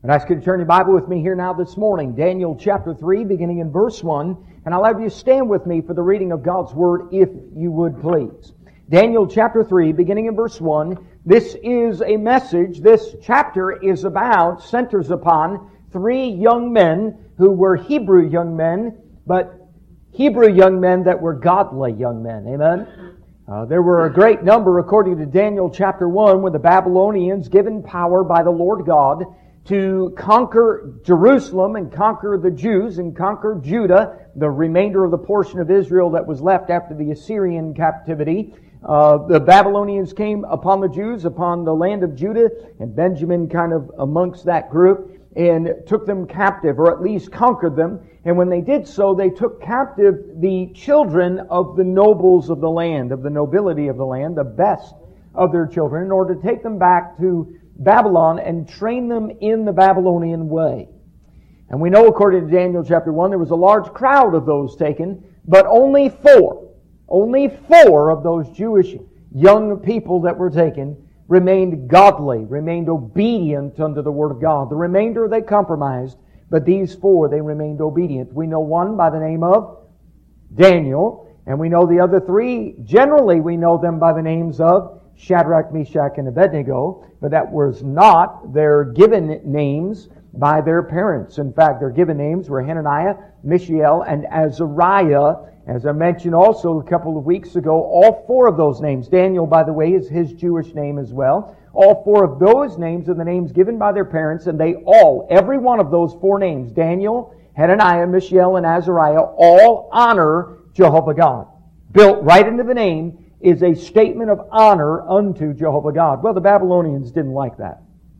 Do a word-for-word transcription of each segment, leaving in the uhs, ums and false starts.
I'd ask you to turn your Bible with me here now this morning. Daniel chapter three, beginning in verse one. And I'll have you stand with me for the reading of God's Word, if you would please. Daniel chapter three, beginning in verse one. This is a message, this chapter is about, centers upon three young men who were Hebrew young men, but Hebrew young men that were godly young men. Amen? Uh, there were a great number, according to Daniel chapter one, with the Babylonians given power by the Lord God to conquer Jerusalem and conquer the Jews and conquer Judah, the remainder of the portion of Israel that was left after the Assyrian captivity. Uh, the Babylonians came upon the Jews, upon the land of Judah, and Benjamin kind of amongst that group, and took them captive, or at least conquered them. And when they did so, they took captive the children of the nobles of the land, of the nobility of the land, the best of their children, in order to take them back to Babylon and train them in the Babylonian way. And we know, according to Daniel chapter one, there was a large crowd of those taken, but only four, only four of those Jewish young people that were taken remained godly, remained obedient unto the Word of God. The remainder they compromised, but these four, they remained obedient. We know one by the name of Daniel, and we know the other three, generally we know them by the names of Shadrach, Meshach, and Abednego, but that was not their given names by their parents. In fact, their given names were Hananiah, Mishael, and Azariah. As I mentioned also a couple of weeks ago, all four of those names, Daniel, by the way, is his Jewish name as well. All four of those names are the names given by their parents, and they all, every one of those four names, Daniel, Hananiah, Mishael, and Azariah, all honor Jehovah God. Built right into the name is a statement of honor unto Jehovah God. Well, the Babylonians didn't like that.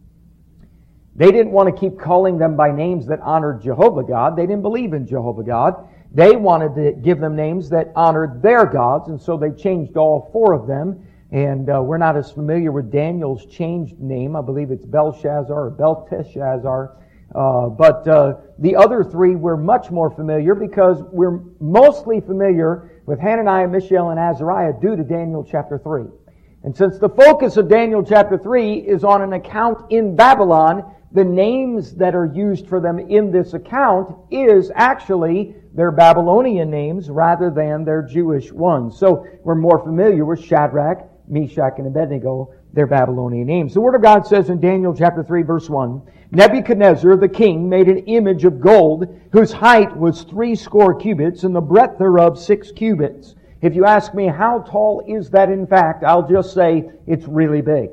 They didn't want to keep calling them by names that honored Jehovah God. They didn't believe in Jehovah God. They wanted to give them names that honored their gods, and so they changed all four of them. And uh, we're not as familiar with Daniel's changed name. I believe it's Belshazzar or Belteshazzar. Uh, but uh, the other three we're much more familiar because we're mostly familiar with Hananiah, Mishael, and Azariah due to Daniel chapter three. And since the focus of Daniel chapter three is on an account in Babylon, the names that are used for them in this account is actually their Babylonian names rather than their Jewish ones. So we're more familiar with Shadrach, Meshach, and Abednego, their Babylonian names. The Word of God says in Daniel chapter three, verse one, Nebuchadnezzar the king made an image of gold, whose height was three score cubits, and the breadth thereof six cubits. If you ask me, how tall is that in fact, I'll just say, it's really big.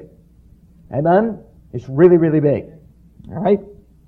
Amen? It's really, really big. All right?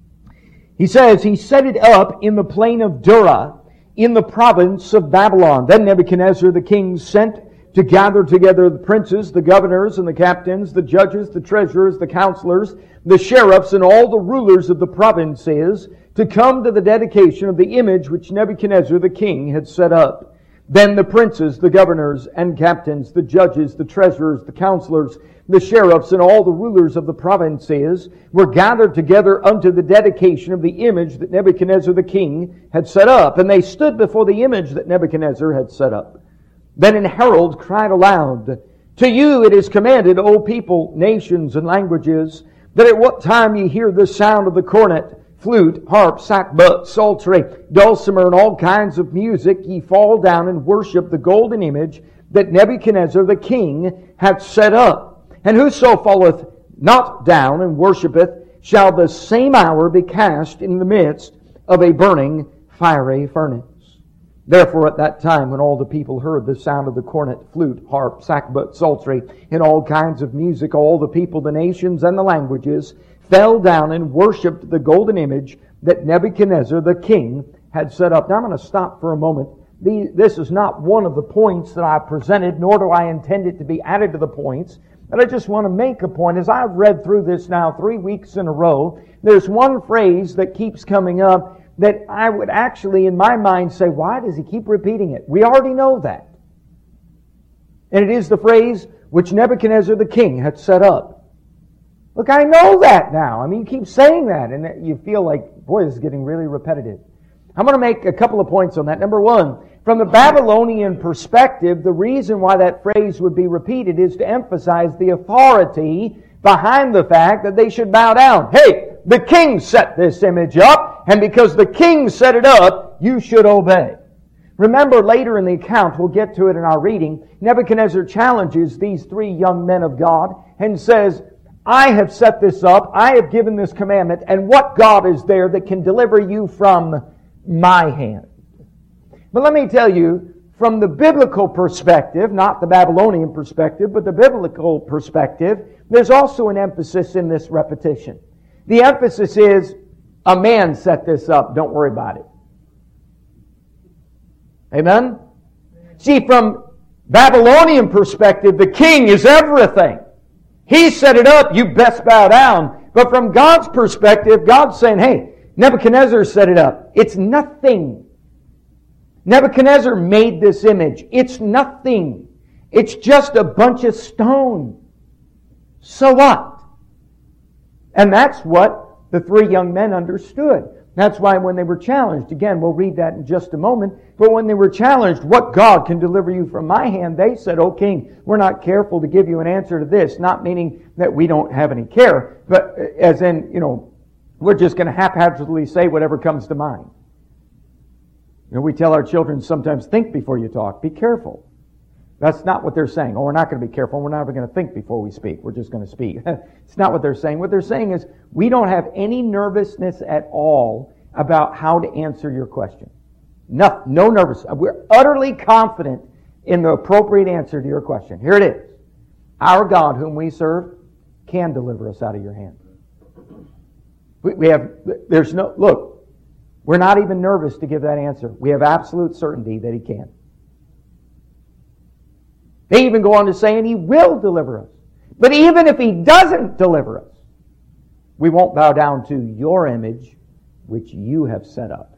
He says, he set it up in the plain of Dura, in the province of Babylon. Then Nebuchadnezzar the king sent to gather together the princes, the governors, and the captains, the judges, the treasurers, the counselors, the sheriffs, and all the rulers of the provinces, to come to the dedication of the image which Nebuchadnezzar the king had set up. Then the princes, the governors, and captains, the judges, the treasurers, the counselors, the sheriffs, and all the rulers of the provinces were gathered together unto the dedication of the image that Nebuchadnezzar the king had set up. And they stood before the image that Nebuchadnezzar had set up. Then an herald cried aloud, To you it is commanded, O people, nations, and languages, that at what time ye hear the sound of the cornet, flute, harp, sackbut, psaltery, dulcimer, and all kinds of music, ye fall down and worship the golden image that Nebuchadnezzar the king hath set up. And whoso falleth not down and worshipeth shall the same hour be cast in the midst of a burning fiery furnace. Therefore at that time when all the people heard the sound of the cornet, flute, harp, sackbut, psaltery, and all kinds of music, all the people, the nations, and the languages fell down and worshipped the golden image that Nebuchadnezzar the king had set up. Now I'm going to stop for a moment. This is not one of the points that I presented, nor do I intend it to be added to the points. But I just want to make a point. As I've read through this now three weeks in a row, there's one phrase that keeps coming up that I would actually, in my mind, say, why does he keep repeating it? We already know that. And it is the phrase which Nebuchadnezzar the king had set up. Look, I know that now. I mean, you keep saying that, and you feel like, boy, this is getting really repetitive. I'm going to make a couple of points on that. Number one, from the Babylonian perspective, the reason why that phrase would be repeated is to emphasize the authority behind the fact that they should bow down. Hey, the king set this image up, and because the king set it up, you should obey. Remember, later in the account, we'll get to it in our reading, Nebuchadnezzar challenges these three young men of God and says, I have set this up, I have given this commandment, and what God is there that can deliver you from my hand? But let me tell you, from the biblical perspective, not the Babylonian perspective, but the biblical perspective, there's also an emphasis in this repetition. The emphasis is, a man set this up, don't worry about it. Amen? See, from Babylonian perspective, the king is everything. He set it up, you best bow down. But from God's perspective, God's saying, hey, Nebuchadnezzar set it up. It's nothing. Nebuchadnezzar made this image. It's nothing. It's just a bunch of stone. So what? And that's what the three young men understood. That's why when they were challenged, again, we'll read that in just a moment, but when they were challenged, what God can deliver you from my hand, they said, O king, we're not careful to give you an answer to this, not meaning that we don't have any care, but as in, you know, we're just going to haphazardly say whatever comes to mind. You know, we tell our children sometimes, think before you talk, be careful. That's not what they're saying. Oh, we're not going to be careful. We're not even going to think before we speak. We're just going to speak. It's not what they're saying. What they're saying is we don't have any nervousness at all about how to answer your question. No, no nervousness. We're utterly confident in the appropriate answer to your question. Here it is. Our God, whom we serve, can deliver us out of your hand. We, we have, there's no, look, we're not even nervous to give that answer. We have absolute certainty that He can. They even go on to say, and He will deliver us. But even if He doesn't deliver us, we won't bow down to your image, which you have set up.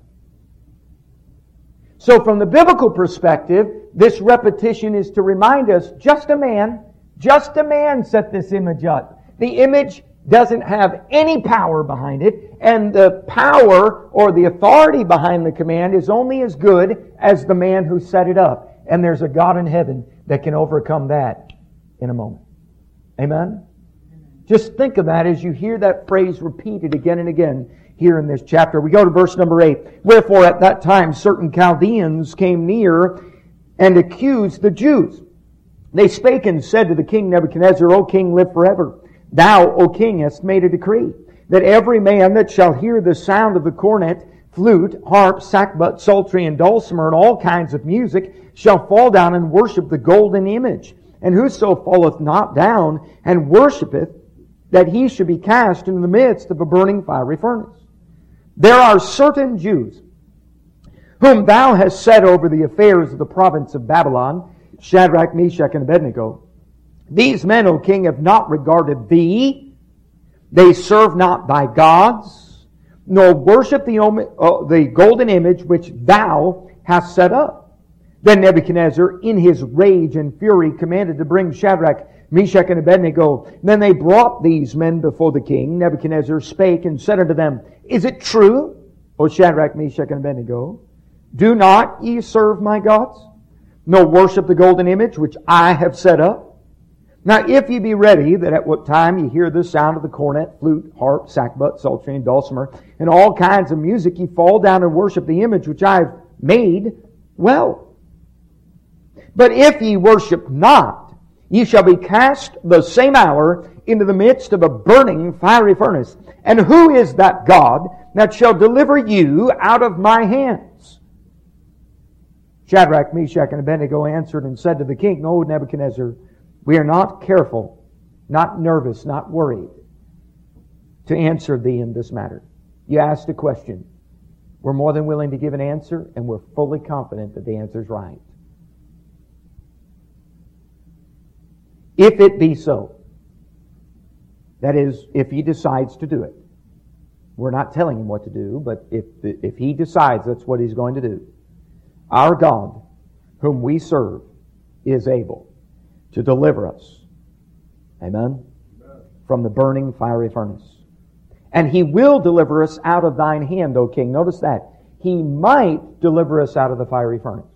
So from the biblical perspective, this repetition is to remind us, just a man, just a man set this image up. The image doesn't have any power behind it, and the power or the authority behind the command is only as good as the man who set it up. And there's a God in heaven that can overcome that in a moment. Amen? Just think of that as you hear that phrase repeated again and again here in this chapter. We go to verse number eight. Wherefore at that time certain Chaldeans came near and accused the Jews. They spake and said to the king Nebuchadnezzar, O king, live forever. Thou, O king, hast made a decree that every man that shall hear the sound of the cornet, flute, harp, sackbut, psaltery, and dulcimer, and all kinds of music, shall fall down and worship the golden image. And whoso falleth not down and worshipeth, that he should be cast into the midst of a burning fiery furnace. There are certain Jews whom thou hast set over the affairs of the province of Babylon, Shadrach, Meshach, and Abednego. These men, O king, have not regarded thee. They serve not thy gods, nor worship the, uh, the golden image which thou hast set up. Then Nebuchadnezzar, in his rage and fury, commanded to bring Shadrach, Meshach, and Abednego. Then they brought these men before the king. Nebuchadnezzar spake and said unto them, Is it true, O Shadrach, Meshach, and Abednego? Do not ye serve my gods, nor worship the golden image which I have set up? Now if ye be ready, that at what time ye hear the sound of the cornet, flute, harp, sackbut, psaltery, and dulcimer, and all kinds of music, ye fall down and worship the image which I have made, well. But if ye worship not, ye shall be cast the same hour into the midst of a burning fiery furnace. And who is that God that shall deliver you out of my hands? Shadrach, Meshach, and Abednego answered and said to the king, O Nebuchadnezzar, we are not careful, not nervous, not worried to answer thee in this matter. You asked a question. We're more than willing to give an answer, and we're fully confident that the answer is right. If it be so, that is, if he decides to do it. We're not telling him what to do, but if, if he decides that's what he's going to do, our God, whom we serve, is able to deliver us, amen, amen, from the burning fiery furnace. And He will deliver us out of thine hand, O king. Notice that. He might deliver us out of the fiery furnace.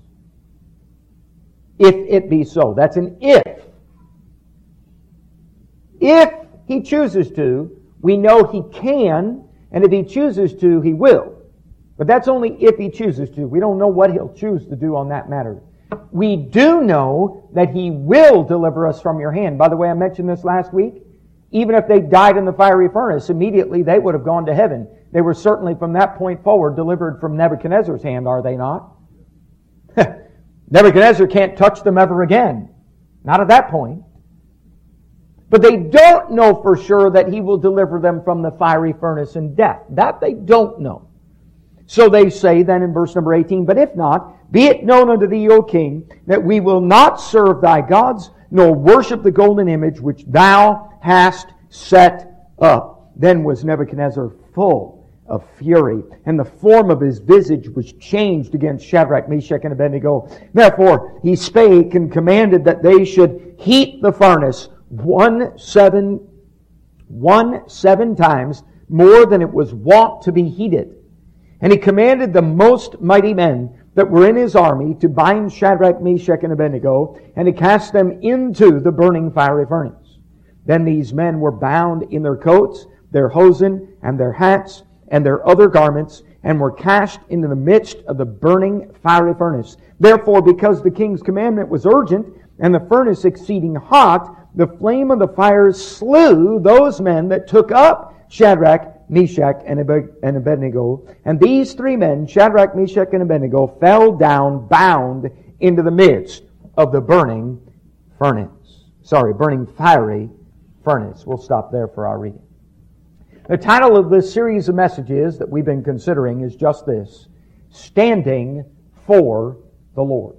If it be so. That's an if. If He chooses to, we know He can, And if He chooses to, He will. But that's only if He chooses to. We don't know what He'll choose to do on that matter. We do know that He will deliver us from your hand. By the way, I mentioned this last week. Even if they died in the fiery furnace, immediately they would have gone to heaven. They were certainly from that point forward delivered from Nebuchadnezzar's hand, are they not? Nebuchadnezzar can't touch them ever again. Not at that point. But they don't know for sure that He will deliver them from the fiery furnace and death. That they don't know. So they say then in verse number eighteen, "But if not, be it known unto thee, O king, that we will not serve thy gods, nor worship the golden image which thou hast set up." Then was Nebuchadnezzar full of fury, and the form of his visage was changed against Shadrach, Meshach, and Abednego. Therefore he spake and commanded that they should heat the furnace one seven, one seven times more than it was wont to be heated. And he commanded the most mighty men that were in his army to bind Shadrach, Meshach, and Abednego, and to cast them into the burning fiery furnace. Then these men were bound in their coats, their hosen, and their hats, and their other garments, and were cast into the midst of the burning fiery furnace. Therefore, because the king's commandment was urgent, and the furnace exceeding hot, the flame of the fire slew those men that took up Shadrach, Meshach, and Abednego. And these three men, Shadrach, Meshach, and Abednego, fell down bound into the midst of the burning furnace. Sorry, burning fiery furnace. We'll stop there for our reading. The title of this series of messages that we've been considering is just this: Standing for the Lord.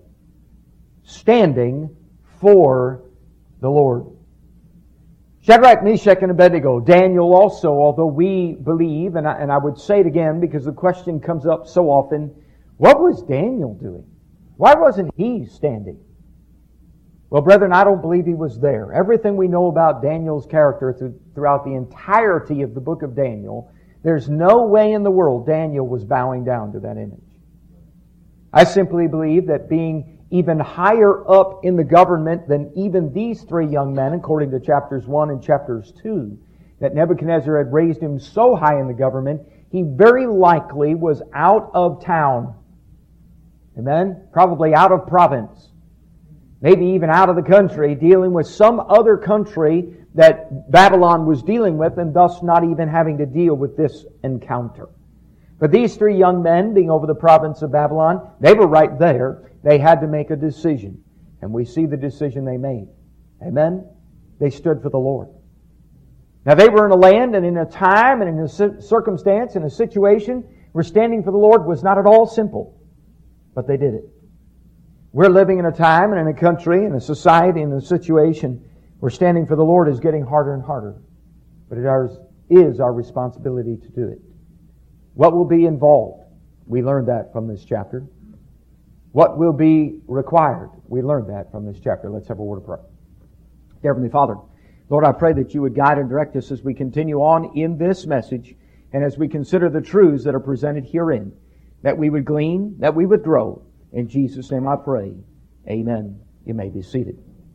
Standing for the Lord. Shadrach, Meshach, and Abednego. Daniel also, although we believe, and I, and I would say it again because the question comes up so often, what was Daniel doing? Why wasn't he standing? Well, brethren, I don't believe he was there. Everything we know about Daniel's character through, throughout the entirety of the book of Daniel, there's no way in the world Daniel was bowing down to that image. I simply believe that being even higher up in the government than even these three young men, according to chapters one and chapters two, that Nebuchadnezzar had raised him so high in the government, he very likely was out of town. Amen? Probably out of province. Maybe even out of the country, dealing with some other country that Babylon was dealing with, and thus not even having to deal with this encounter. But these three young men, being over the province of Babylon, they were right there. They had to make a decision. And we see the decision they made. Amen? They stood for the Lord. Now they were in a land and in a time and in a circumstance and a situation where standing for the Lord was not at all simple. But they did it. We're living in a time and in a country and a society and a situation where standing for the Lord is getting harder and harder. But it is our responsibility to do it. What will be involved? We learned that from this chapter. What will be required? We learned that from this chapter. Let's have a word of prayer. Dear Heavenly Father, Lord, I pray that you would guide and direct us as we continue on in this message and as we consider the truths that are presented herein, that we would glean, that we would grow. In Jesus' name I pray. Amen. You may be seated.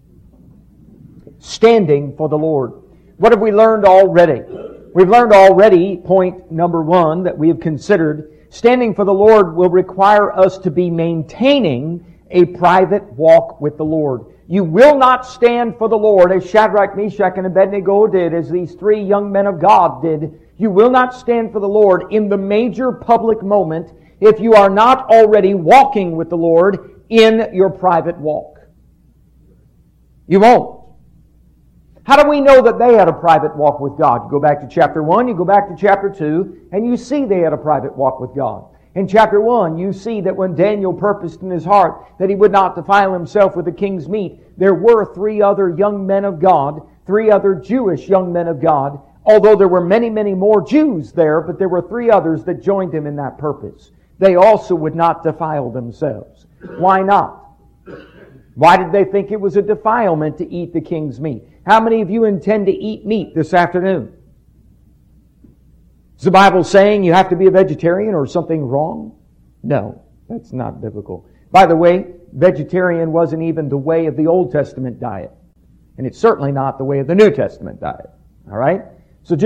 Standing for the Lord. What have we learned already? We've learned already, point number one, that we have considered. Standing for the Lord will require us to be maintaining a private walk with the Lord. You will not stand for the Lord as Shadrach, Meshach, and Abednego did, as these three young men of God did. You will not stand for the Lord in the major public moment if you are not already walking with the Lord in your private walk. You won't. How do we know that they had a private walk with God? You go back to chapter one, you go back to chapter two, and you see they had a private walk with God. In chapter one, you see that when Daniel purposed in his heart that he would not defile himself with the king's meat, there were three other young men of God, three other Jewish young men of God, although there were many, many more Jews there, but there were three others that joined him in that purpose. They also would not defile themselves. Why not? Why did they think it was a defilement to eat the king's meat? How many of you intend to eat meat this afternoon? Is the Bible saying you have to be a vegetarian or something wrong? No, that's not biblical. By the way, vegetarian wasn't even the way of the Old Testament diet. And it's certainly not the way of the New Testament diet. All right? So just, you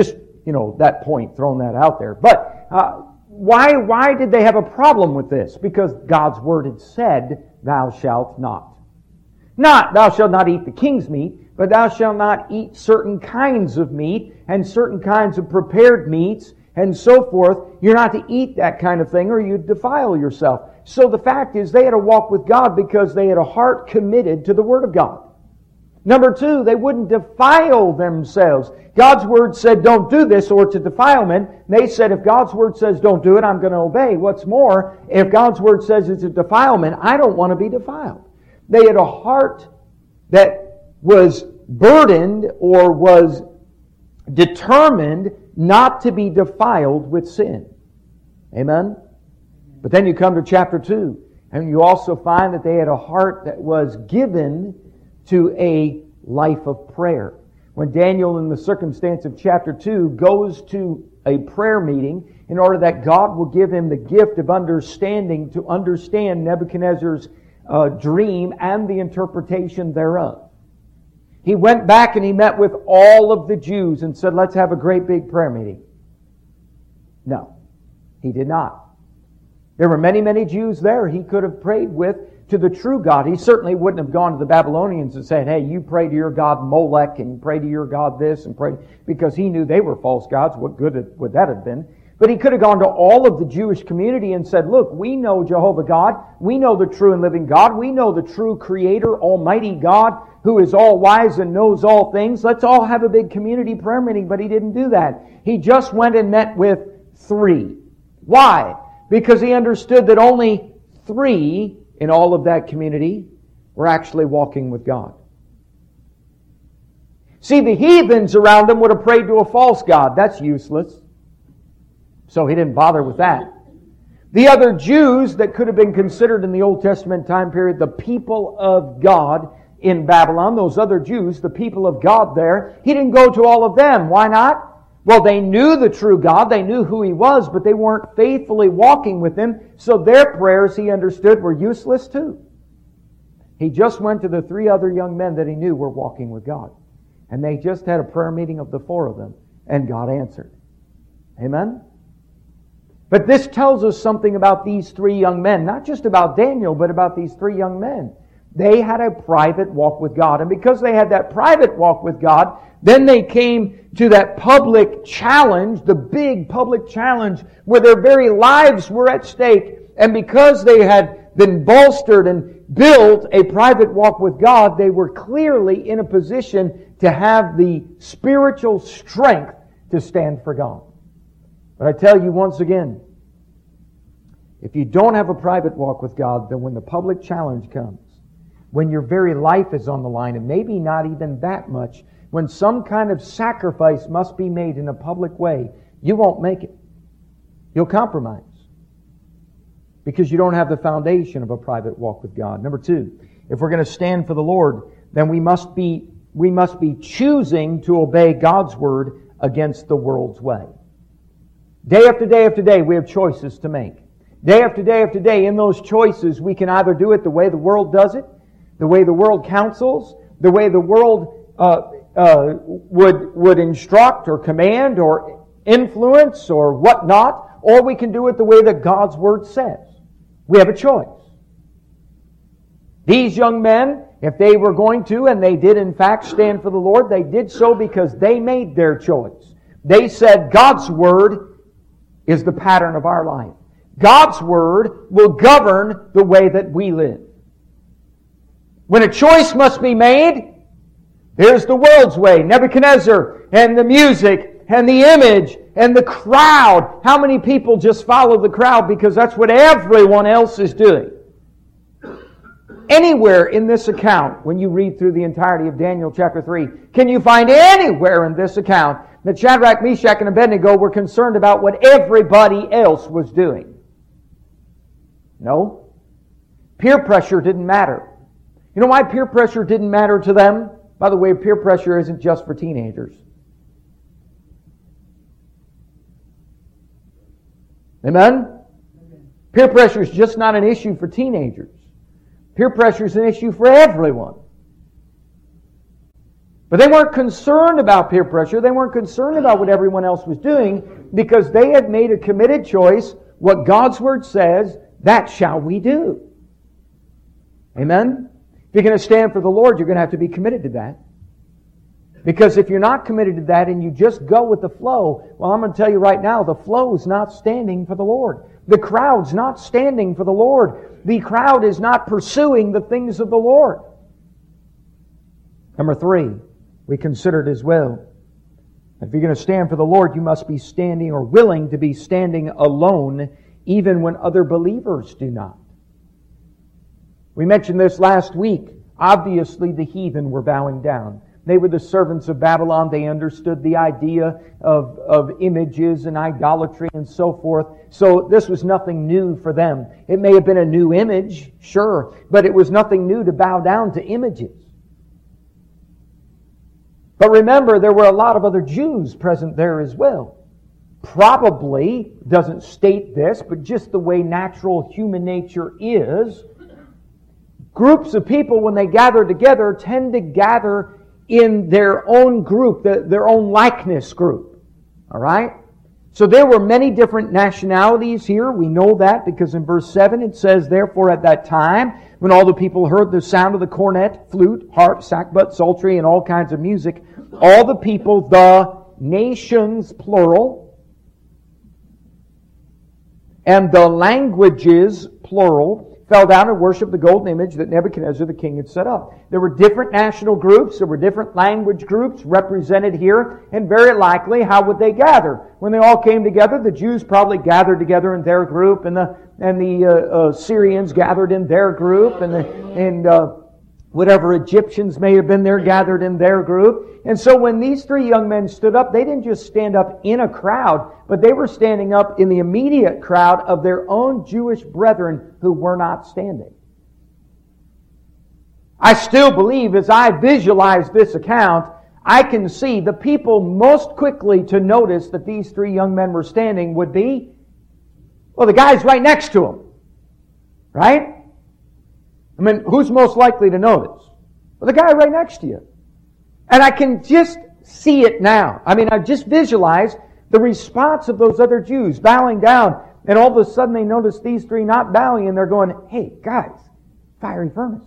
you know, that point, throwing that out there. But uh, why, why did they have a problem with this? Because God's Word had said, thou shalt not. Not, thou shalt not eat the king's meat, but thou shalt not eat certain kinds of meat and certain kinds of prepared meats and so forth. You're not to eat that kind of thing or you'd defile yourself. So the fact is they had to walk with God because they had a heart committed to the Word of God. Number two, they wouldn't defile themselves. God's Word said don't do this or it's a defilement. They said if God's Word says don't do it, I'm going to obey. What's more, if God's Word says it's a defilement, I don't want to be defiled. They had a heart that was burdened or was determined not to be defiled with sin. Amen? But then you come to chapter two, and you also find that they had a heart that was given to a life of prayer. When Daniel, in the circumstance of chapter two, goes to a prayer meeting in order that God will give him the gift of understanding to understand Nebuchadnezzar's uh, dream and the interpretation thereof. He went back and he met with all of the Jews and said, let's have a great big prayer meeting. No, he did not. There were many, many Jews there he could have prayed with to the true God. He certainly wouldn't have gone to the Babylonians and said, hey, you pray to your God Molech and pray to your God this and pray, because he knew they were false gods. What good would that have been? But he could have gone to all of the Jewish community and said, look, we know Jehovah God. We know the true and living God. We know the true Creator, Almighty God, who is all wise and knows all things. Let's all have a big community prayer meeting. But he didn't do that. He just went and met with three. Why? Because he understood that only three in all of that community were actually walking with God. See, the heathens around him would have prayed to a false god. That's useless. So he didn't bother with that. The other Jews that could have been considered in the Old Testament time period the people of God in Babylon, those other Jews, the people of God there, he didn't go to all of them. Why not? Well, they knew the true God, they knew who He was, but they weren't faithfully walking with Him, so their prayers, he understood, were useless too. He just went to the three other young men that he knew were walking with God. And they just had a prayer meeting of the four of them, and God answered. Amen? But this tells us something about these three young men, not just about Daniel, but about these three young men. They had a private walk with God. And because they had that private walk with God, then they came to that public challenge, the big public challenge, where their very lives were at stake. And because they had been bolstered and built a private walk with God, they were clearly in a position to have the spiritual strength to stand for God. But I tell you once again, if you don't have a private walk with God, then when the public challenge comes, when your very life is on the line, and maybe not even that much, when some kind of sacrifice must be made in a public way, you won't make it. You'll compromise. Because you don't have the foundation of a private walk with God. Number two, if we're going to stand for the Lord, then we must be, we must be choosing to obey God's Word against the world's way. Day after day after day, we have choices to make. Day after day after day, in those choices, we can either do it the way the world does it, the way the world counsels, the way the world uh, uh, would would instruct or command or influence or whatnot, or we can do it the way that God's Word says. We have a choice. These young men, if they were going to, and they did in fact stand for the Lord, they did so because they made their choice. They said, God's Word is the pattern of our life. God's Word will govern the way that we live. When a choice must be made, there's the world's way. Nebuchadnezzar and the music and the image and the crowd. How many people just follow the crowd because that's what everyone else is doing? Anywhere in this account, when you read through the entirety of Daniel chapter three, can you find anywhere in this account that Shadrach, Meshach, and Abednego were concerned about what everybody else was doing? No. Peer pressure didn't matter. You know why peer pressure didn't matter to them? By the way, peer pressure isn't just for teenagers. Amen? Peer pressure is just not an issue for teenagers. Peer pressure is an issue for everyone. But they weren't concerned about peer pressure. They weren't concerned about what everyone else was doing because they had made a committed choice. What God's Word says, that shall we do. Amen? If you're going to stand for the Lord, you're going to have to be committed to that. Because if you're not committed to that and you just go with the flow, well, I'm going to tell you right now, the flow is not standing for the Lord. The crowd's not standing for the Lord. The crowd is not pursuing the things of the Lord. Number three, we considered as well. If you're going to stand for the Lord, you must be standing or willing to be standing alone, even when other believers do not. We mentioned this last week. Obviously, the heathen were bowing down. They were the servants of Babylon. They understood the idea of, of images and idolatry and so forth. So this was nothing new for them. It may have been a new image, sure, but it was nothing new to bow down to images. But remember, there were a lot of other Jews present there as well. Probably, doesn't state this, but just the way natural human nature is, groups of people, when they gather together, tend to gather in their own group, the, their own likeness group. All right? So there were many different nationalities here. We know that because in verse seven it says, "Therefore at that time, when all the people heard the sound of the cornet, flute, harp, sackbut, psaltery, and all kinds of music, all the people, the nations, plural, and the languages, plural, fell down and worshipped the golden image that Nebuchadnezzar the king had set up." There were different national groups, there were different language groups represented here, and very likely, how would they gather? When they all came together, the Jews probably gathered together in their group, and the and the uh, uh, Syrians gathered in their group, and the, and uh, whatever Egyptians may have been there gathered in their group. And so when these three young men stood up, they didn't just stand up in a crowd, but they were standing up in the immediate crowd of their own Jewish brethren who were not standing. I still believe, as I visualize this account, I can see the people most quickly to notice that these three young men were standing would be, well, the guys right next to them. Right? I mean, who's most likely to notice? Well, the guy right next to you. And I can just see it now. I mean, I just visualize the response of those other Jews bowing down, and all of a sudden they notice these three not bowing, and they're going, "Hey, guys, fiery furnace.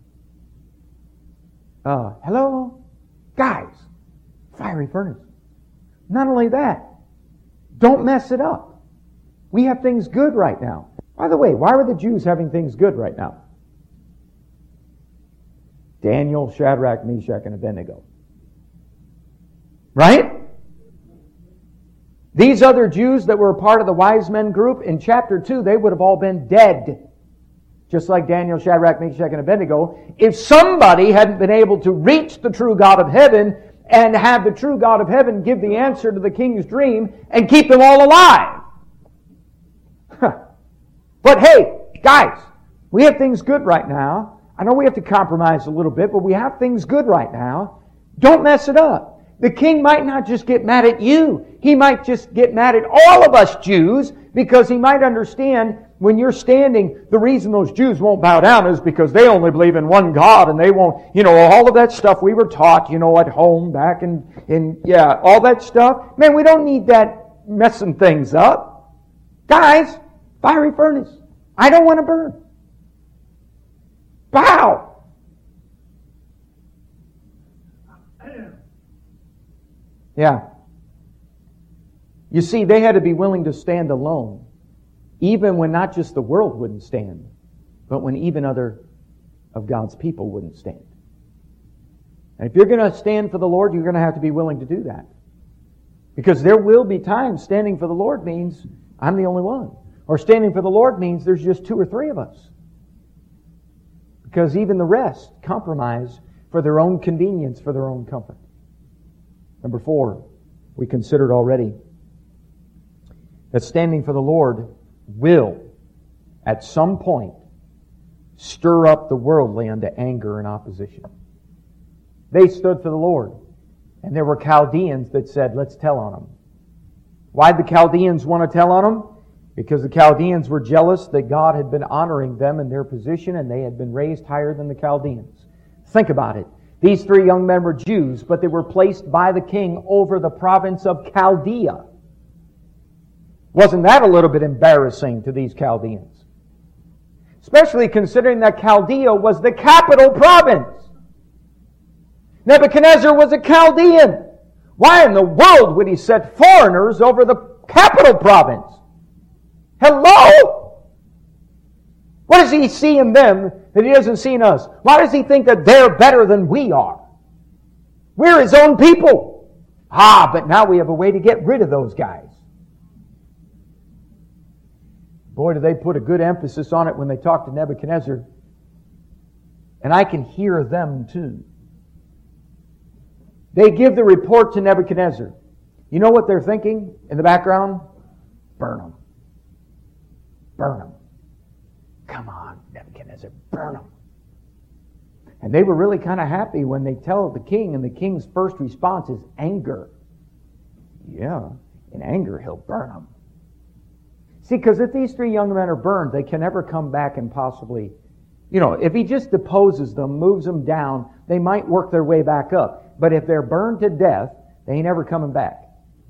Uh, hello? Guys, fiery furnace." Not only that, don't mess it up. We have things good right now. By the way, why were the Jews having things good right now? Daniel, Shadrach, Meshach, and Abednego. Right? These other Jews that were a part of the wise men group, in chapter two, they would have all been dead. Just like Daniel, Shadrach, Meshach, and Abednego. If somebody hadn't been able to reach the true God of heaven and have the true God of heaven give the answer to the king's dream and keep them all alive. But hey, guys, we have things good right now. I know we have to compromise a little bit, but we have things good right now. Don't mess it up. The king might not just get mad at you. He might just get mad at all of us Jews because he might understand when you're standing, the reason those Jews won't bow down is because they only believe in one God and they won't, you know, all of that stuff we were taught, you know, at home back in, in yeah, all that stuff. Man, we don't need that messing things up. Guys, fiery furnace. I don't want to burn. Bow! Yeah. You see, they had to be willing to stand alone, even when not just the world wouldn't stand, but when even other of God's people wouldn't stand. And if you're going to stand for the Lord, you're going to have to be willing to do that. Because there will be times standing for the Lord means I'm the only one. Or standing for the Lord means there's just two or three of us. Because even the rest compromise for their own convenience, for their own comfort. Number four, we considered already that standing for the Lord will, at some point, stir up the worldly unto anger and opposition. They stood for the Lord, and there were Chaldeans that said, let's tell on them. Why did the Chaldeans want to tell on them? Because the Chaldeans were jealous that God had been honoring them in their position and they had been raised higher than the Chaldeans. Think about it. These three young men were Jews, but they were placed by the king over the province of Chaldea. Wasn't that a little bit embarrassing to these Chaldeans? Especially considering that Chaldea was the capital province. Nebuchadnezzar was a Chaldean. Why in the world would he set foreigners over the capital province? Hello? What does he see in them that he doesn't see in us? Why does he think that they're better than we are? We're his own people. Ah, but now we have a way to get rid of those guys. Boy, do they put a good emphasis on it when they talk to Nebuchadnezzar. And I can hear them too. They give the report to Nebuchadnezzar. You know what they're thinking in the background? Burn them. Burn them. Come on, Nebuchadnezzar, burn them. And they were really kind of happy when they tell the king, and the king's first response is anger. Yeah, in anger he'll burn them. See, because if these three young men are burned, they can never come back and possibly, you know, if he just deposes them, moves them down, they might work their way back up. But if they're burned to death, they ain't ever coming back.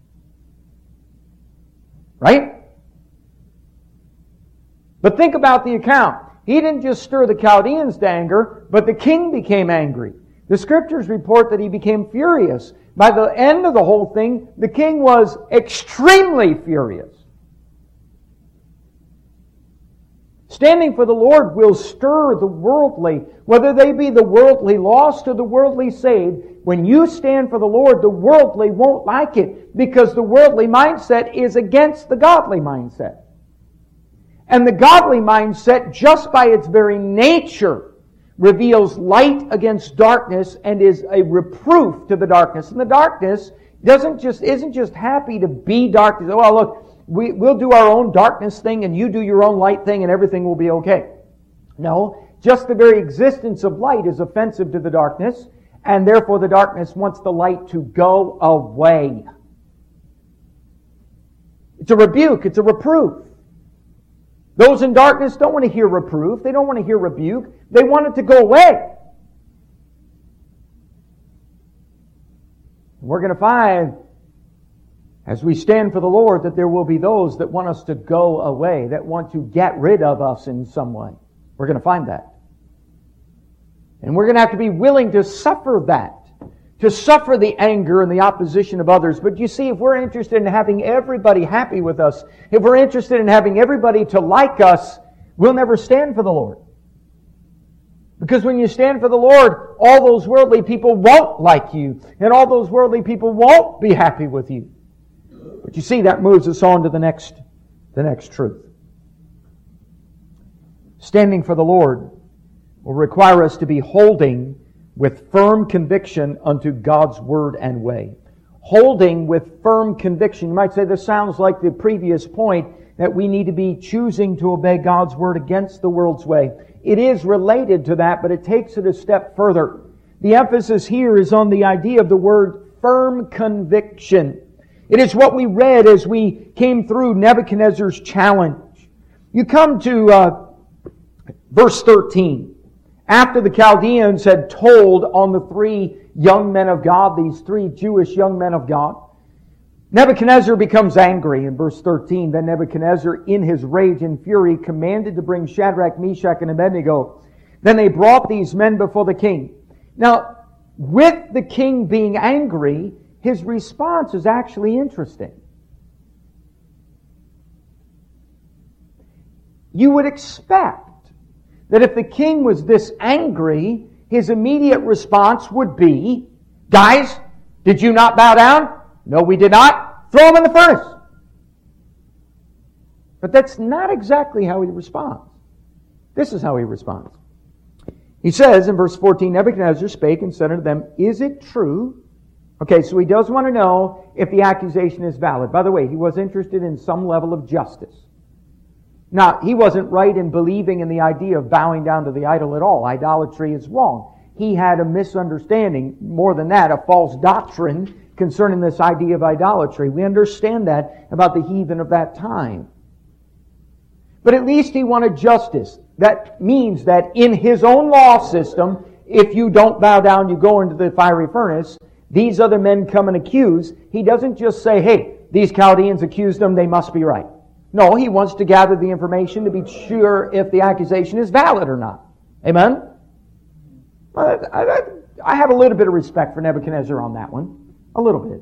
Right? But think about the account. He didn't just stir the Chaldeans to anger, but the king became angry. The scriptures report that he became furious. By the end of the whole thing, the king was extremely furious. Standing for the Lord will stir the worldly, whether they be the worldly lost or the worldly saved. When you stand for the Lord, the worldly won't like it, because the worldly mindset is against the godly mindset. And the godly mindset, just by its very nature, reveals light against darkness and is a reproof to the darkness. And the darkness doesn't just isn't just happy to be darkness. Oh, well, look, we, we'll do our own darkness thing and you do your own light thing and everything will be okay. No, just the very existence of light is offensive to the darkness, and therefore the darkness wants the light to go away. It's a rebuke. It's a reproof. Those in darkness don't want to hear reproof. They don't want to hear rebuke. They want it to go away. We're going to find, as we stand for the Lord, that there will be those that want us to go away, that want to get rid of us in some way. We're going to find that. And we're going to have to be willing to suffer that, to suffer the anger and the opposition of others. But you see, if we're interested in having everybody happy with us, if we're interested in having everybody to like us, we'll never stand for the Lord. Because when you stand for the Lord, all those worldly people won't like you, and all those worldly people won't be happy with you. But you see, that moves us on to the next, the next truth. Standing for the Lord will require us to be holding with firm conviction unto God's word and way. Holding with firm conviction. You might say this sounds like the previous point, that we need to be choosing to obey God's word against the world's way. It is related to that, but it takes it a step further. The emphasis here is on the idea of the word firm conviction. It is what we read as we came through Nebuchadnezzar's challenge. You come to uh, verse thirteen. After the Chaldeans had told on the three young men of God, these three Jewish young men of God, Nebuchadnezzar becomes angry in verse thirteen. Then Nebuchadnezzar, in his rage and fury, commanded to bring Shadrach, Meshach, and Abednego. Then they brought these men before the king. Now, with the king being angry, his response is actually interesting. You would expect that if the king was this angry, his immediate response would be, guys, did you not bow down? No, we did not. Throw him in the furnace. But that's not exactly how he responds. This is how he responds. He says in verse fourteen, Nebuchadnezzar spake and said unto them, is it true? Okay, so he does want to know if the accusation is valid. By the way, he was interested in some level of justice. Now, he wasn't right in believing in the idea of bowing down to the idol at all. Idolatry is wrong. He had a misunderstanding, more than that, a false doctrine concerning this idea of idolatry. We understand that about the heathen of that time. But at least he wanted justice. That means that in his own law system, if you don't bow down, you go into the fiery furnace. These other men come and accuse. He doesn't just say, hey, these Chaldeans accused them, they must be right. No, he wants to gather the information to be sure if the accusation is valid or not. Amen? I, I, I have a little bit of respect for Nebuchadnezzar on that one. A little bit.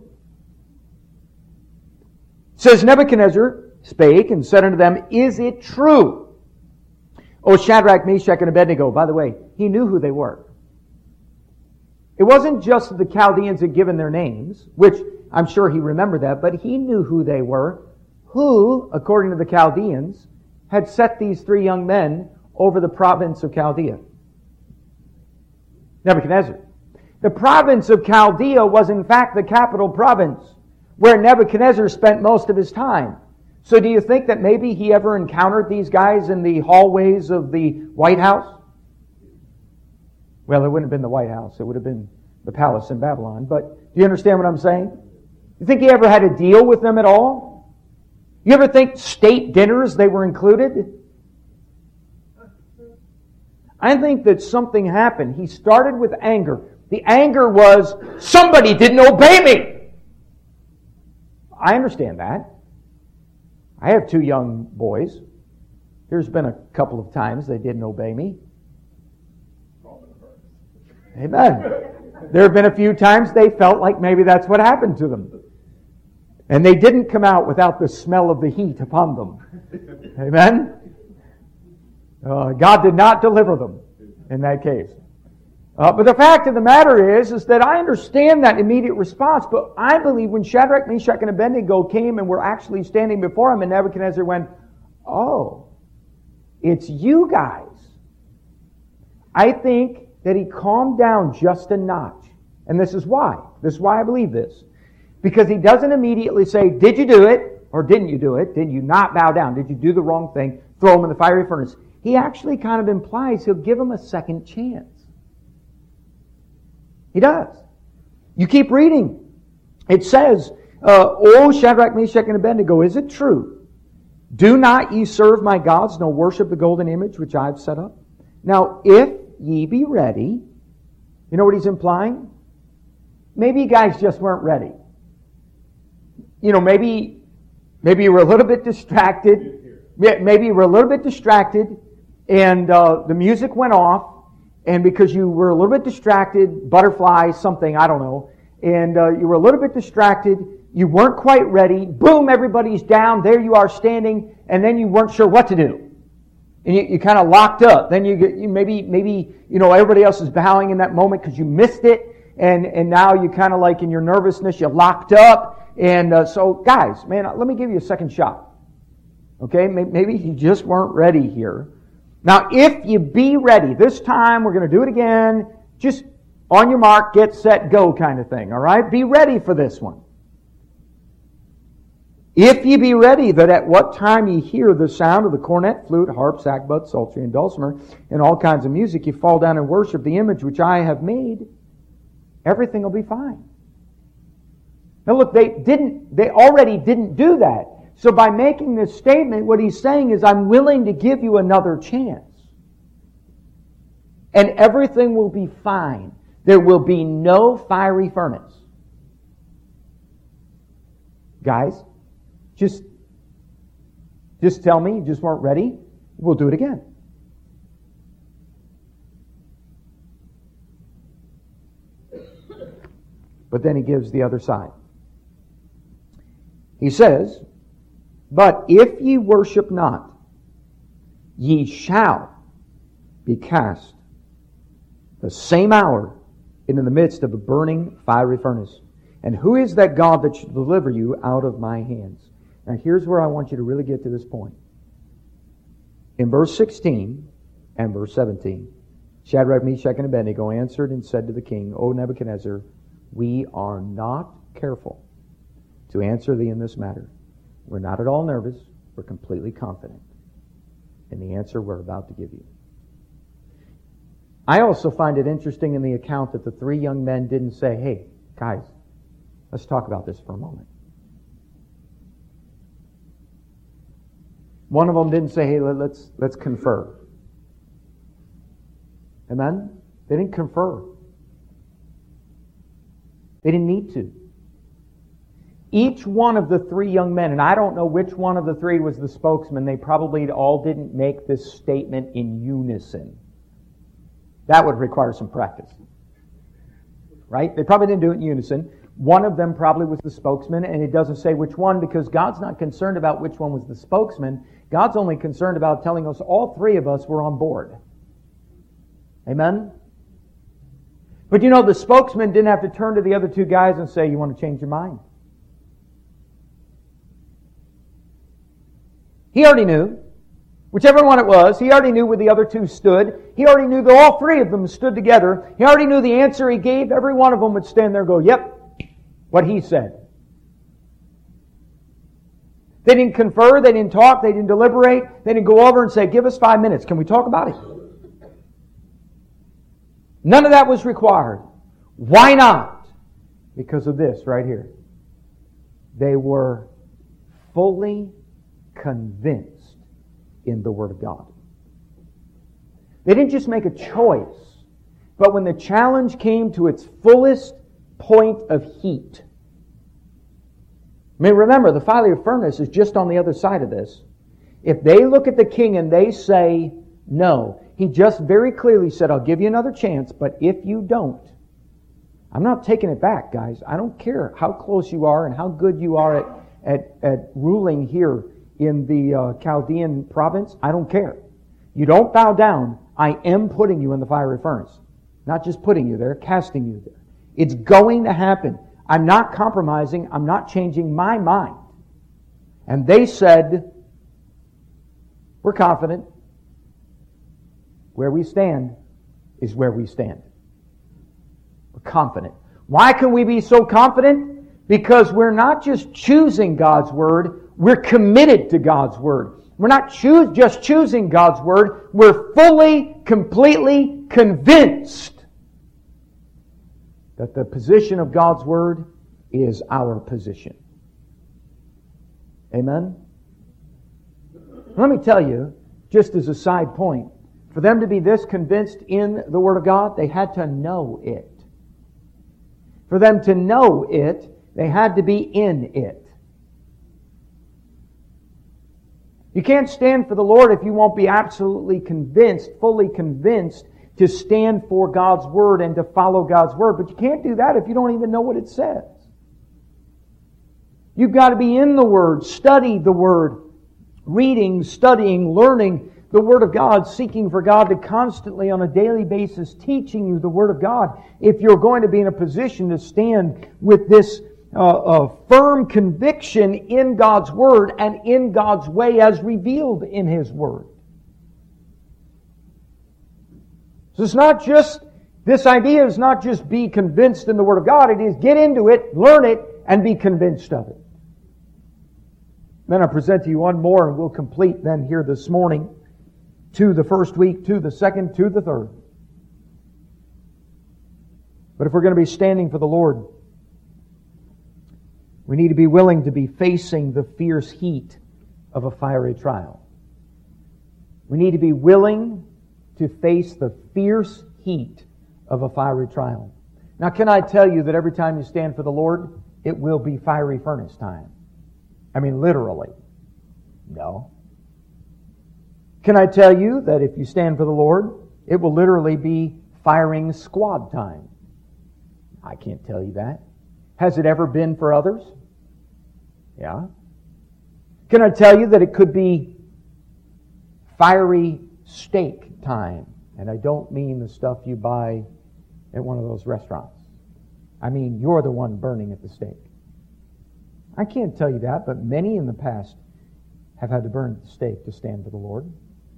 It says, Nebuchadnezzar spake and said unto them, is it true? O Shadrach, Meshach, and Abednego. By the way, he knew who they were. It wasn't just that the Chaldeans had given their names, which I'm sure he remembered that, but he knew who they were, who, according to the Chaldeans, had set these three young men over the province of Chaldea. Nebuchadnezzar. The province of Chaldea was in fact the capital province where Nebuchadnezzar spent most of his time. So do you think that maybe he ever encountered these guys in the hallways of the White House? Well, it wouldn't have been the White House. It would have been the palace in Babylon. But do you understand what I'm saying? You think he ever had a deal with them at all? You ever think state dinners, they were included? I think that something happened. He started with anger. The anger was, somebody didn't obey me. I understand that. I have two young boys. There's been a couple of times they didn't obey me. Amen. There have been a few times they felt like maybe that's what happened to them. And they didn't come out without the smell of the heat upon them. Amen? Uh, God did not deliver them in that case. Uh, but the fact of the matter is, is that I understand that immediate response, but I believe when Shadrach, Meshach, and Abednego came and were actually standing before him, and Nebuchadnezzar went, oh, it's you guys. I think that he calmed down just a notch. And this is why. This is why I believe this. Because he doesn't immediately say, did you do it? Or didn't you do it? Did you not bow down? Did you do the wrong thing? Throw him in the fiery furnace. He actually kind of implies he'll give him a second chance. He does. You keep reading. It says, uh, O Shadrach, Meshach, and Abednego, is it true? Do not ye serve my gods, nor worship the golden image which I have set up? Now, if ye be ready, you know what he's implying? Maybe you guys just weren't ready. You know, maybe, maybe you were a little bit distracted. Maybe you were a little bit distracted, and uh, the music went off. And because you were a little bit distracted, butterflies, something, I don't know, and uh, you were a little bit distracted, you weren't quite ready, boom, everybody's down, there you are standing, and then you weren't sure what to do. And you, you kind of locked up. Then you, get, you maybe, maybe, you know, everybody else is bowing in that moment because you missed it, and, and now you kind of like in your nervousness, you locked up. And uh, so, guys, man, let me give you a second shot. Okay, maybe you just weren't ready here. Now, if you be ready, this time we're going to do it again, just on your mark, get set, go kind of thing, all right? Be ready for this one. If ye be ready, that at what time ye hear the sound of the cornet, flute, harp, sackbut, psaltery, and dulcimer, and all kinds of music, you fall down and worship the image which I have made, everything will be fine. Now look, they didn't, they already didn't do that. So by making this statement, what he's saying is, I'm willing to give you another chance. And everything will be fine. There will be no fiery furnace. Guys, just, just tell me you just weren't ready. We'll do it again. But then he gives the other side. He says, but if ye worship not, ye shall be cast the same hour into the midst of a burning fiery furnace. And who is that God that should deliver you out of my hands? Now here's where I want you to really get to this point. In verse sixteen and verse seventeen, Shadrach, Meshach, and Abednego answered and said to the king, O Nebuchadnezzar, we are not careful to answer thee in this matter. We're not at all nervous. We're completely confident in the answer we're about to give you. I also find it interesting in the account that the three young men didn't say, hey, guys, let's talk about this for a moment. One of them didn't say, hey, let's, let's confer. Amen? They didn't confer. They didn't need to. Each one of the three young men, and I don't know which one of the three was the spokesman, they probably all didn't make this statement in unison. That would require some practice. Right? They probably didn't do it in unison. One of them probably was the spokesman, and it doesn't say which one because God's not concerned about which one was the spokesman. God's only concerned about telling us all three of us were on board. Amen? But you know, the spokesman didn't have to turn to the other two guys and say, you want to change your mind? He already knew. Whichever one it was, he already knew where the other two stood. He already knew that all three of them stood together. He already knew the answer he gave. Every one of them would stand there and go, yep, what he said. They didn't confer, they didn't talk, they didn't deliberate, they didn't go over and say, give us five minutes, can we talk about it? None of that was required. Why not? Because of this right here. They were fully convinced in the Word of God. They didn't just make a choice, but when the challenge came to its fullest point of heat. I mean, remember, the fiery furnace is just on the other side of this. If they look at the king and they say no, he just very clearly said, I'll give you another chance, but if you don't, I'm not taking it back, guys. I don't care how close you are and how good you are at, at, at ruling here in the uh, Chaldean province. I don't care. You don't bow down, I am putting you in the fiery furnace. Not just putting you there, casting you there. It's going to happen. I'm not compromising. I'm not changing my mind. And they said, we're confident. Where we stand is where we stand. We're confident. Why can we be so confident? Because we're not just choosing God's Word, we're committed to God's Word. We're not choose, just choosing God's Word, we're fully, completely convinced that the position of God's Word is our position. Amen? Let me tell you, just as a side point, for them to be this convinced in the Word of God, they had to know it. For them to know it, they had to be in it. You can't stand for the Lord if you won't be absolutely convinced, fully convinced, to stand for God's Word and to follow God's Word. But you can't do that if you don't even know what it says. You've got to be in the Word, study the Word, reading, studying, learning the Word of God, seeking for God to constantly, on a daily basis, teaching you the Word of God. If you're going to be in a position to stand with this uh, uh, firm conviction in God's Word and in God's way as revealed in His Word. So it's not just, this idea is not just be convinced in the Word of God. It is get into it, learn it, and be convinced of it. Then I present to you one more, and we'll complete then here this morning. To the first week, to the second, to the third. But if we're going to be standing for the Lord, we need to be willing to be facing the fierce heat of a fiery trial. We need to be willing to face the fierce heat of a fiery trial. Now, can I tell you that every time you stand for the Lord, it will be fiery furnace time? I mean, literally. No. Can I tell you that if you stand for the Lord, it will literally be firing squad time? I can't tell you that. Has it ever been for others? Yeah. Can I tell you that it could be fiery steak time? And I don't mean the stuff you buy at one of those restaurants. I mean, you're the one burning at the stake. I can't tell you that, but many in the past have had to burn at the stake to stand for the Lord.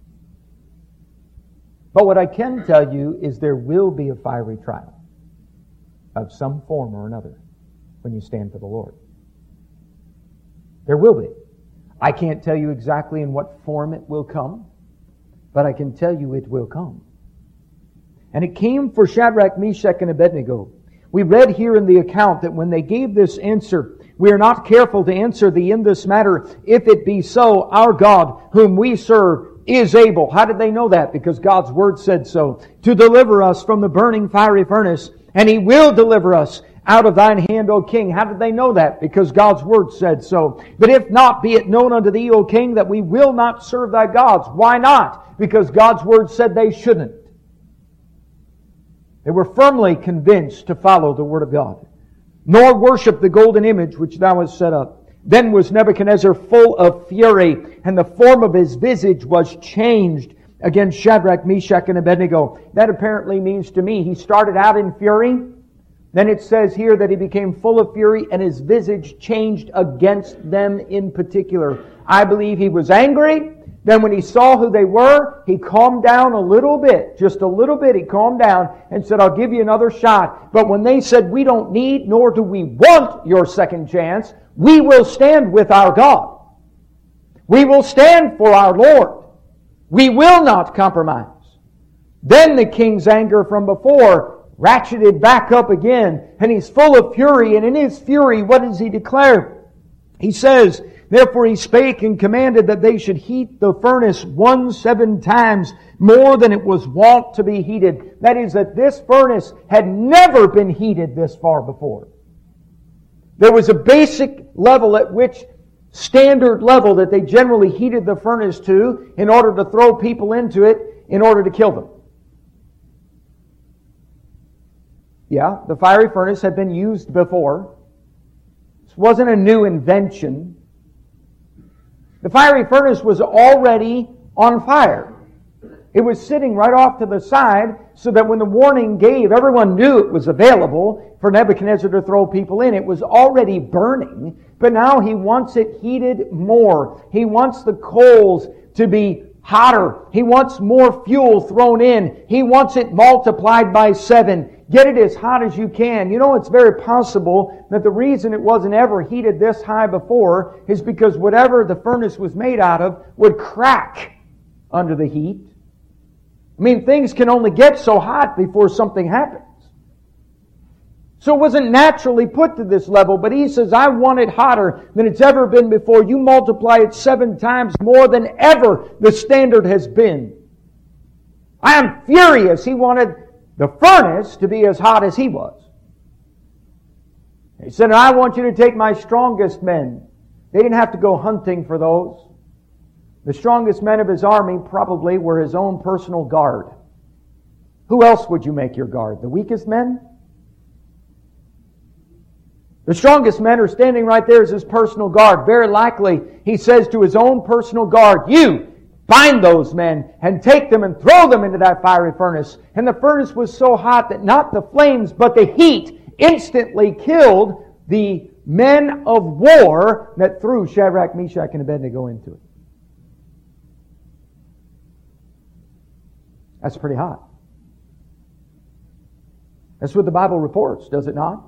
But what I can tell you is there will be a fiery trial of some form or another when you stand for the Lord. There will be. I can't tell you exactly in what form it will come, but I can tell you it will come. And it came for Shadrach, Meshach, and Abednego. We read here in the account that when they gave this answer, we are not careful to answer thee in this matter. If it be so, our God, whom we serve, is able. How did they know that? Because God's Word said so. To deliver us from the burning fiery furnace. And He will deliver us out of thine hand, O King. How did they know that? Because God's Word said so. But if not, be it known unto thee, O King, that we will not serve thy gods. Why not? Because God's Word said they shouldn't. They were firmly convinced to follow the Word of God. Nor worship the golden image which thou hast set up. Then was Nebuchadnezzar full of fury, and the form of his visage was changed against Shadrach, Meshach, and Abednego. That apparently means to me he started out in fury. Then it says here that he became full of fury and his visage changed against them in particular. I believe he was angry. Then when he saw who they were, he calmed down a little bit. Just a little bit he calmed down and said, I'll give you another shot. But when they said, we don't need nor do we want your second chance, we will stand with our God. We will stand for our Lord. We will not compromise. Then the king's anger from before ratcheted back up again, and he's full of fury, and in his fury, what does he declare? He says, therefore he spake and commanded that they should heat the furnace one seven times more than it was wont to be heated. That is, that this furnace had never been heated this far before. There was a basic level at which, standard level that they generally heated the furnace to in order to throw people into it in order to kill them. Yeah, the fiery furnace had been used before. This wasn't a new invention. The fiery furnace was already on fire. It was sitting right off to the side so that when the warning gave, everyone knew it was available for Nebuchadnezzar to throw people in. It was already burning, but now he wants it heated more. He wants the coals to be hotter. He wants more fuel thrown in. He wants it multiplied by seven. Get it as hot as you can. You know, it's very possible that the reason it wasn't ever heated this high before is because whatever the furnace was made out of would crack under the heat. I mean, things can only get so hot before something happens. So it wasn't naturally put to this level, but he says, I want it hotter than it's ever been before. You multiply it seven times more than ever the standard has been. I am furious. He wanted the furnace to be as hot as he was. He said, I want you to take my strongest men. They didn't have to go hunting for those. The strongest men of his army probably were his own personal guard. Who else would you make your guard? The weakest men? The strongest men are standing right there as his personal guard. Very likely, he says to his own personal guard, you, bind those men and take them and throw them into that fiery furnace. And the furnace was so hot that not the flames, but the heat instantly killed the men of war that threw Shadrach, Meshach, and Abednego into it. That's pretty hot. That's what the Bible reports, does it not?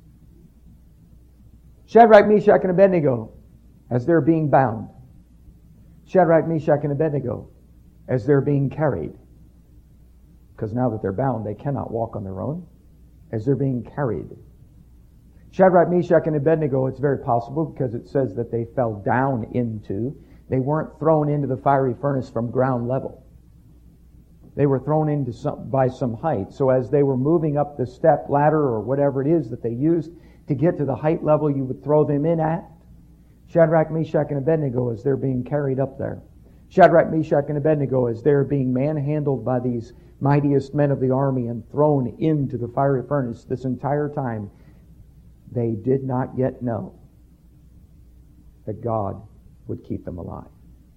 Shadrach, Meshach, and Abednego, as they're being bound. Shadrach, Meshach, and Abednego, as they're being carried. Because now that they're bound, they cannot walk on their own. As they're being carried. Shadrach, Meshach, and Abednego, it's very possible because it says that they fell down into. They weren't thrown into the fiery furnace from ground level. They were thrown into some, by some height. So as they were moving up the step ladder or whatever it is that they used to get to the height level you would throw them in at, Shadrach, Meshach, and Abednego as they're being carried up there. Shadrach, Meshach, and Abednego as they're being manhandled by these mightiest men of the army and thrown into the fiery furnace this entire time, they did not yet know that God would keep them alive.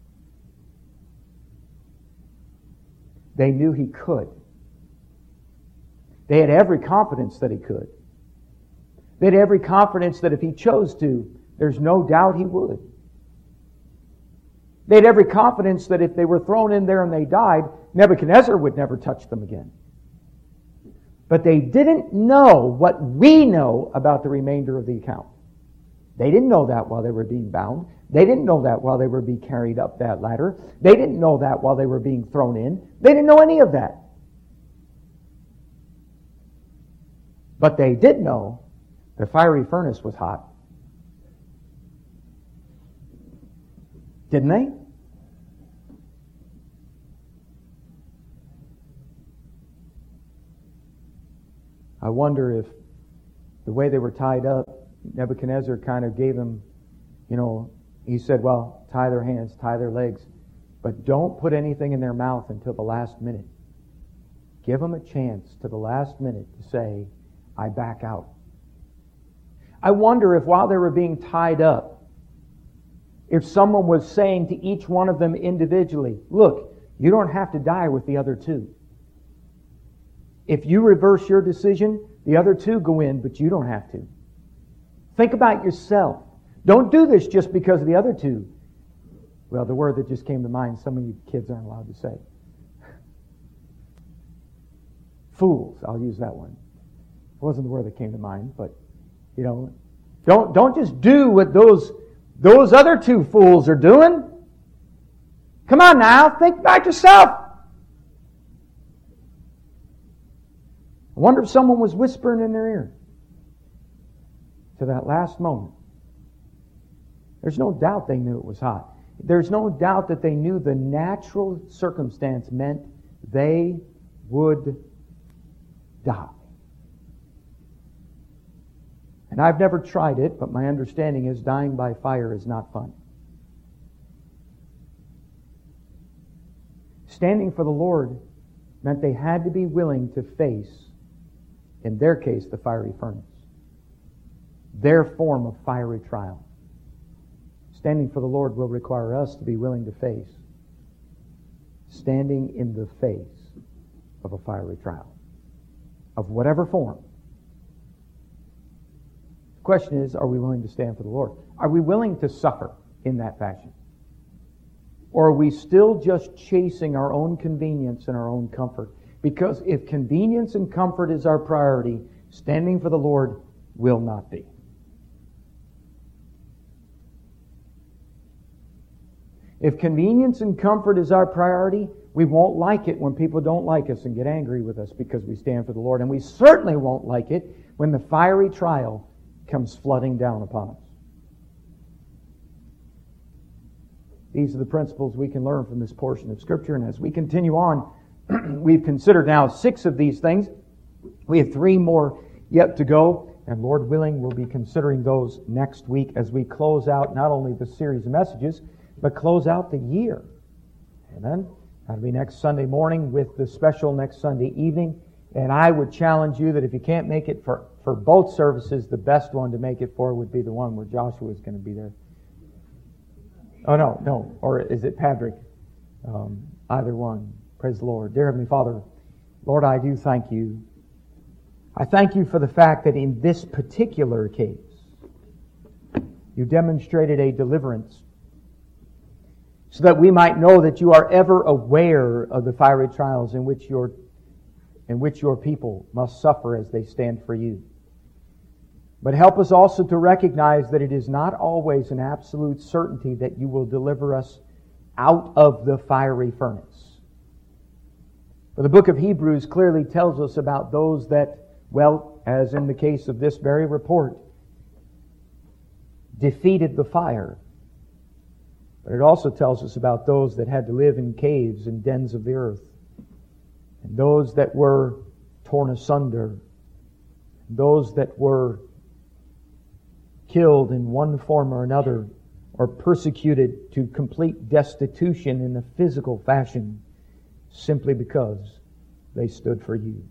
They knew He could. They had every confidence that He could. They had every confidence that if He chose to, there's no doubt He would. They had every confidence that if they were thrown in there and they died, Nebuchadnezzar would never touch them again. But they didn't know what we know about the remainder of the account. They didn't know that while they were being bound. They didn't know that while they were being carried up that ladder. They didn't know that while they were being thrown in. They didn't know any of that. But they did know the fiery furnace was hot. Didn't they? I wonder if the way they were tied up, Nebuchadnezzar kind of gave them, you know, he said, well, tie their hands, tie their legs, but don't put anything in their mouth until the last minute. Give them a chance to the last minute to say, I back out. I wonder if while they were being tied up, if someone was saying to each one of them individually, look, you don't have to die with the other two. If you reverse your decision, the other two go in, but you don't have to. Think about yourself. Don't do this just because of the other two. Well, the word that just came to mind, some of you kids aren't allowed to say. Fools, I'll use that one. It wasn't the word that came to mind, but, you know, don't, don't just do what those, those other two fools are doing. Come on now, think about yourself. I wonder if someone was whispering in their ear to that last moment. There's no doubt they knew it was hot. There's no doubt that they knew the natural circumstance meant they would die. And I've never tried it, but my understanding is dying by fire is not fun. Standing for the Lord meant they had to be willing to face, in their case, the fiery furnace. Their form of fiery trial. Standing for the Lord will require us to be willing to face standing in the face of a fiery trial, of whatever form. The question is, are we willing to stand for the Lord? Are we willing to suffer in that fashion? Or are we still just chasing our own convenience and our own comfort? Because if convenience and comfort is our priority, standing for the Lord will not be. If convenience and comfort is our priority, we won't like it when people don't like us and get angry with us because we stand for the Lord. And we certainly won't like it when the fiery trial comes flooding down upon us. These are the principles we can learn from this portion of Scripture. And as we continue on, we've considered now six of these things. We have three more yet to go. And Lord willing, we'll be considering those next week as we close out not only the series of messages, but close out the year. Amen. That'll be next Sunday morning with the special next Sunday evening. And I would challenge you that if you can't make it for, for both services, the best one to make it for would be the one where Joshua is going to be there. Oh, no, no. Or is it Patrick? Um, either one. Praise the Lord. Dear Heavenly Father, Lord, I do thank you. I thank you for the fact that in this particular case, you demonstrated a deliverance so that we might know that you are ever aware of the fiery trials in which your in which your people must suffer as they stand for you. But help us also to recognize that it is not always an absolute certainty that you will deliver us out of the fiery furnace. For the book of Hebrews clearly tells us about those that, well, as in the case of this very report, defeated the fire. But it also tells us about those that had to live in caves and dens of the earth, and those that were torn asunder, and those that were killed in one form or another, or persecuted to complete destitution in a physical fashion, simply because they stood for you.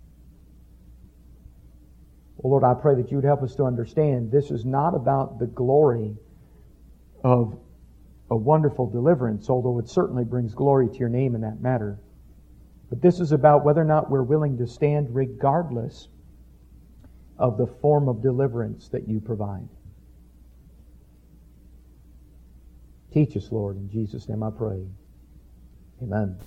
Oh Lord, I pray that you would help us to understand this is not about the glory of a wonderful deliverance, although it certainly brings glory to your name in that matter. But this is about whether or not we're willing to stand regardless of the form of deliverance that you provide. Teach us, Lord, in Jesus' name I pray. Amen.